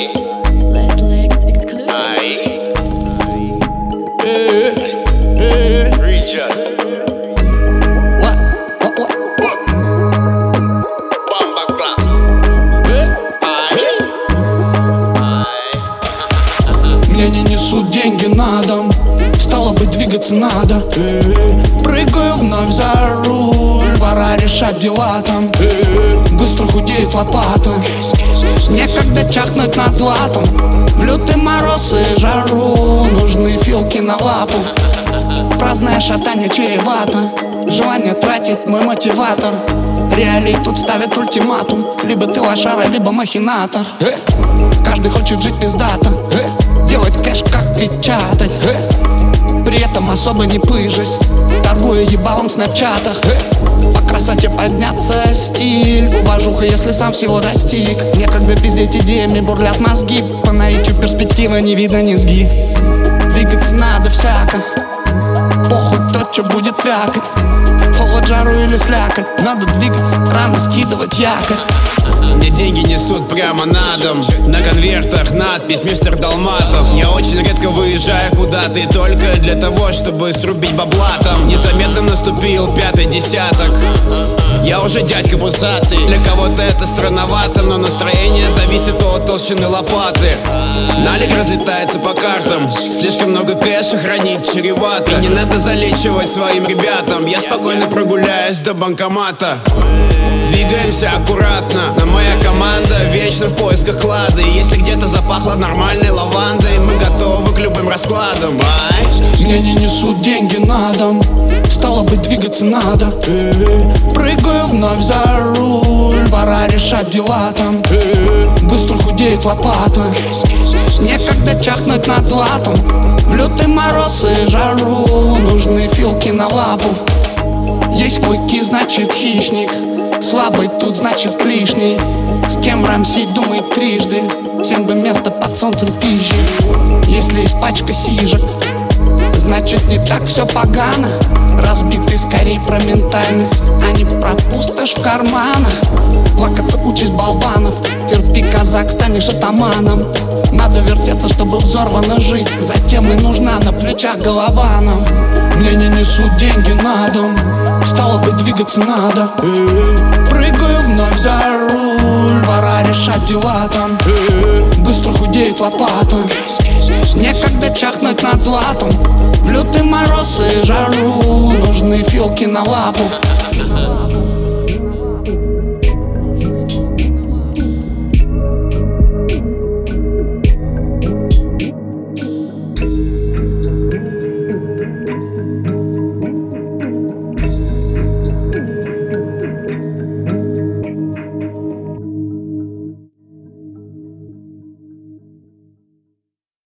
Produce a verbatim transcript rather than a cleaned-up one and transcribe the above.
Aye. Let's Lex exclusive. Aye. Hey, hey. Reach us. What? What? What? What? Bomba clap. Hey, Aye. hey. Aye. Мне не несут деньги на дом, стало быть, двигаться надо. Эй, прыгаю вновь за руль, пора решать дела там. Эй, быстро худеет лопата, некогда чахнуть над златом. В лютый мороз и жару нужны филки на лапу. Праздное шатание чревато, желание тратить мой мотиватор. Реалии тут ставят ультиматум: либо ты лошара, либо махинатор. Эй, каждый хочет жить пиздато, эй, делать кэш как печатать, эй, при этом особо не пыжась, торгуя ебалом в снэпчатах. Эй, по красоте подняться стиль, уважуха, если сам всего достиг. Некогда пиздеть идеями, бурлят мозги, по наитию перспективы не видно низги. Двигаться надо всяко, похуй то, что будет вякать. В холод, жару или слякоть, надо двигаться, рано скидывать якорь. Мне деньги несут прямо на дом, на конвертах надпись «Мистер Долматов». Я очень редко выезжаю куда-то и только для того, чтобы срубить бабла там. Незаметно наступил пятый десяток, я уже дядька бусатый. Для кого-то это странновато, но настроение зависит от толщины лопаты. Налик разлетается по картам, слишком много кэша хранить чревато. И не надо залечивать своим ребятам, я спокойно прогуляюсь до банкомата. Двигаемся аккуратно, но моя команда вечно в поисках клада. И если где-то запахло нормальной лавандой, мы готовы к любым раскладам. Ай. Мне не несут деньги на дом, стало быть, двигаться надо. Эй, прыгаю вновь за руль, пора решать дела там. Эй, быстро худеет лопата, некогда чахнуть над златом. В лютый мороз и жару нужны филки на лапу. Есть клыки, значит хищник, слабый тут значит лишний. С кем рамсить думает трижды, всем бы место под солнцем пищи. Если есть пачка сижек, значит не так все погано. Разбитый скорее про ментальность, а не про пустошь в карманах. Плакаться участь болванов, терпи, казак, станешь атаманом. Надо вертеться, чтобы взорвано жить, затем и нужна на плечах голова нам. Мне не несут деньги на дом, стало быть, двигаться надо. Эй, прыгаю вновь за руль, пора решать дела там. Эй, быстро худеет лопата, некогда чахнуть над златом. В лютый мороз и жару нужны филки на лапу.